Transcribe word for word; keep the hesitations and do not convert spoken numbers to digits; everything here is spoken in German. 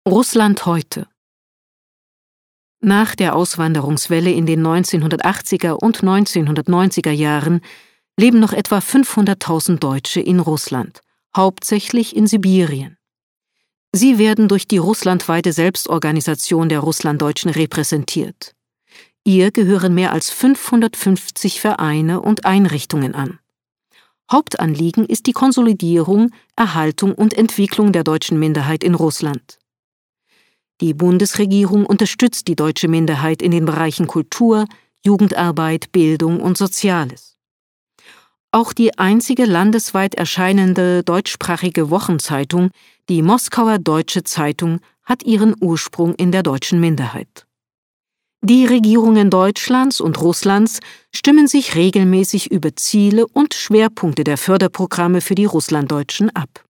Russland heute. Nach der Auswanderungswelle in den neunzehnhundertachtziger und neunzehnhundertneunziger Jahren leben noch etwa fünfhunderttausend Deutsche in Russland, hauptsächlich in Sibirien. Sie werden durch die russlandweite Selbstorganisation der Russlanddeutschen repräsentiert. Ihr gehören mehr als fünfhundertfünfzig Vereine und Einrichtungen an. Hauptanliegen ist die Konsolidierung, Erhaltung und Entwicklung der deutschen Minderheit in Russland. Die Bundesregierung unterstützt die deutsche Minderheit in den Bereichen Kultur, Jugendarbeit, Bildung und Soziales. Auch die einzige landesweit erscheinende deutschsprachige Wochenzeitung, die Moskauer Deutsche Zeitung, hat ihren Ursprung in der deutschen Minderheit. Die Regierungen Deutschlands und Russlands stimmen sich regelmäßig über Ziele und Schwerpunkte der Förderprogramme für die Russlanddeutschen ab.